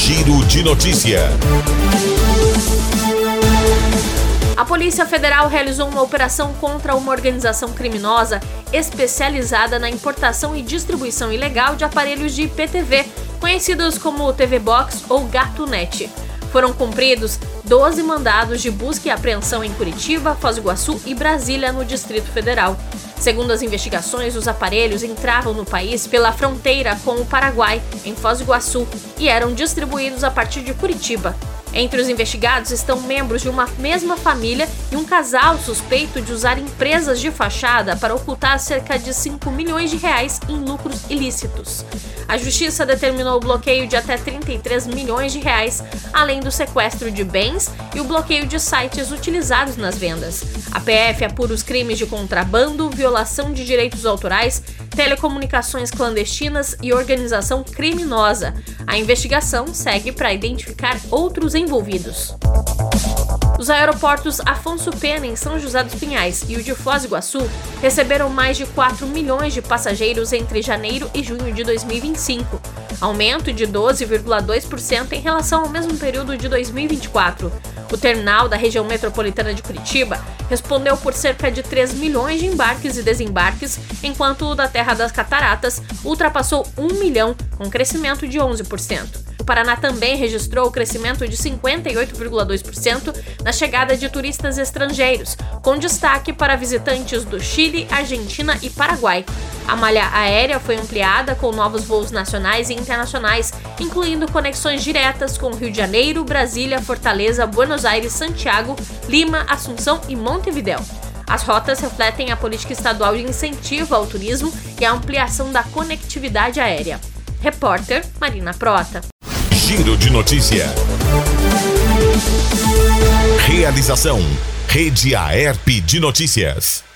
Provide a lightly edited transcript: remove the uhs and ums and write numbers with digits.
Giro de Notícia. A Polícia Federal realizou uma operação contra uma organização criminosa especializada na importação e distribuição ilegal de aparelhos de IPTV, conhecidos como TV Box ou GatoNet. Foram cumpridos 12 mandados de busca e apreensão em Curitiba, Foz do Iguaçu e Brasília, no Distrito Federal. Segundo as investigações, os aparelhos entravam no país pela fronteira com o Paraguai, em Foz do Iguaçu, e eram distribuídos a partir de Curitiba. Entre os investigados estão membros de uma mesma família e um casal suspeito de usar empresas de fachada para ocultar cerca de 5 milhões de reais em lucros ilícitos. A Justiça determinou o bloqueio de até 33 milhões de reais, além do sequestro de bens e o bloqueio de sites utilizados nas vendas. A PF apura os crimes de contrabando, violação de direitos autorais, telecomunicações clandestinas e organização criminosa. A investigação segue para identificar outros envolvidos. Os aeroportos Afonso Pena, em São José dos Pinhais, e o de Foz do Iguaçu receberam mais de 4 milhões de passageiros entre janeiro e junho de 2025, aumento de 12,2% em relação ao mesmo período de 2024. O terminal da região metropolitana de Curitiba respondeu por cerca de 3 milhões de embarques e desembarques, enquanto o da Terra das Cataratas ultrapassou 1 milhão, com crescimento de 11%. O Paraná também registrou o crescimento de 58,2% na chegada de turistas estrangeiros, com destaque para visitantes do Chile, Argentina e Paraguai. A malha aérea foi ampliada com novos voos nacionais e internacionais, incluindo conexões diretas com Rio de Janeiro, Brasília, Fortaleza, Buenos Aires, Santiago, Lima, Assunção e Montevidéu. As rotas refletem a política estadual de incentivo ao turismo e a ampliação da conectividade aérea. Repórter Marina Prota. Giro de Notícia. Realização: Rede Aerp de Notícias.